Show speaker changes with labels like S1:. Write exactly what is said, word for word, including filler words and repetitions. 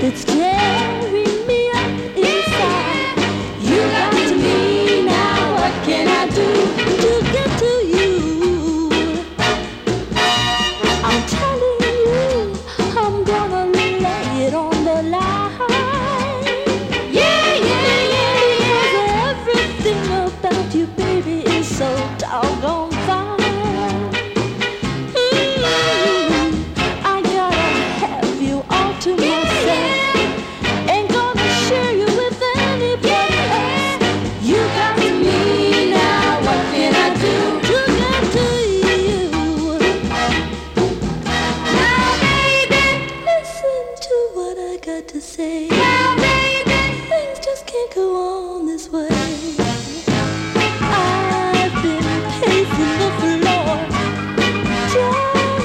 S1: It's tearing me up inside. You got to me now. What can I do to get to you? I'm telling you, I'm gonna lay it on the line. Yeah, yeah, yeah, because everything about you, baby, is so doggone fine. Mm, I gotta have you all to myself. Ain't gonna share you with anybody else. You got me now. What can I do to get to you? Now, baby, listen to what I got to say. Now,